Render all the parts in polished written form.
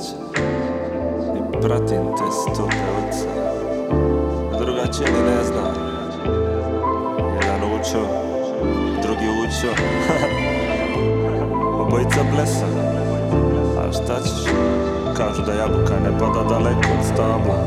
braće i pratim te stope oca. Drugačije ni ne znam. Jedan učo, drugi učo. Obojica blesa. A šta ćeš? Kažu da jabuka ne pada daleko od stabla.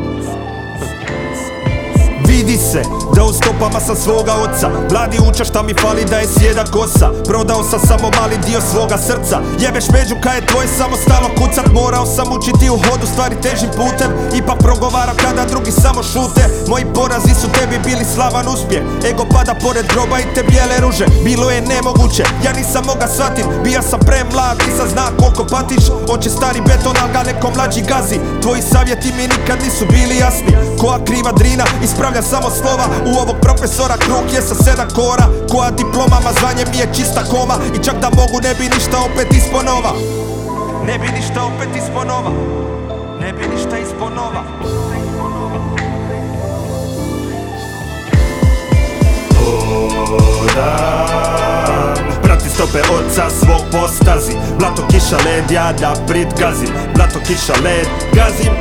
Vidi se da u stopama sam svoga oca. Mladi uča šta mi fali da je sjeda kosa. Prodao sam samo mali dio svoga srca. Jebeš među kaj je tvoje samo stalo kucat. Morao sam učiti u hodu stvari težim putem. Ipak progovaram kada drugi samo šute. Moji porazi su tebi bili slavan uspjeh. Ego pada pored groba i te bijele ruže. Bilo je nemoguće, ja nisam moga shvatit. Bija sam premlad, nisam zna koliko patiš. Oče stari beton, al ga neko mlađi gazi. Tvoji savjeti mi nikad nisu bili jasni. Koja kriva drina ispravlja samo slova. U ovog profesora krug je sa 7 kora. Koja diplomama zvanje mi je čista koma. I čak da mogu ne bi ništa opet isponova. Ne bi ništa opet isponova. Ne bi ništa isponova. Prati stope oca svog po stazi. Blato, kiša, led, ja da prid gazim. Blato, kiša, led, gazim.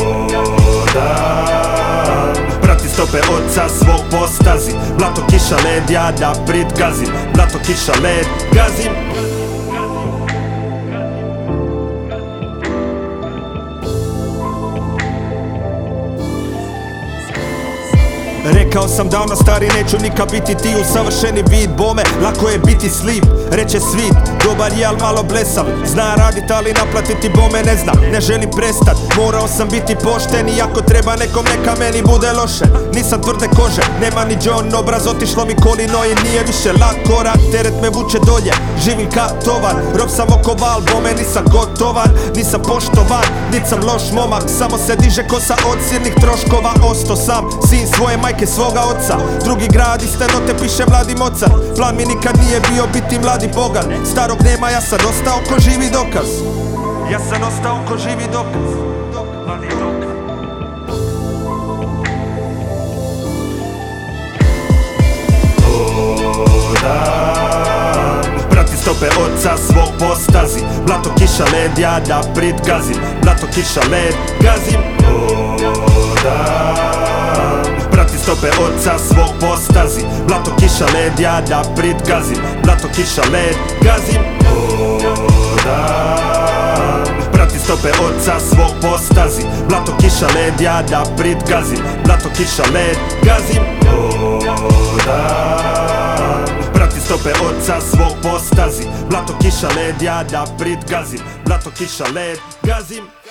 Prati stope oca svog po stazi. Blato, kiša, led, ja da prid gazim. Blato, kiša, led, gazim. Rekao sam davno stari neću nikad biti ti usavršeni vid bome. Lako je biti slip, reče svit. Dobar je al malo blesav. Zna radit ali naplatiti bome ne zna. Ne želim prestat, morao sam biti pošten. I ako treba nekom neka meni bude loše. Nisam tvrde kože, nema ni John obraz. Otišlo mi kolino i nije više lak korak. Teret me vuče dolje, živim ka tovar. Rob sam oko val, bome nisam gotovan. Nisam poštovan, nit sam loš momak. Samo se diže kosa od silnih troškova. Osto sam, sin svoje majke svoga oca. Drugi grad iste note piše mladi Mozart. Plan mi nikad nije bio biti mladi bogan. Starog nema, ja sam ostao ko živi dokaz. Ja sam ostao ko živi dokaz. Mladi dokaz. Prati stope oca svog po stazi. Blato, kiša, led, ja da prid gazim. Blato, kiša, led, gazim. Prati stope oca svog po stazi. Blato, kiša, led, ja da prid gazim. Blato, kiša, led, gazim. Prati stope oca svog po stazi. Blato, kiša, led, ja da prid gazim. Blato, kiša, led, gazim. Prati stope oca svog po stazi. Blato, kiša, led, ja da prid gazim. Blato, kiša, led, gazim.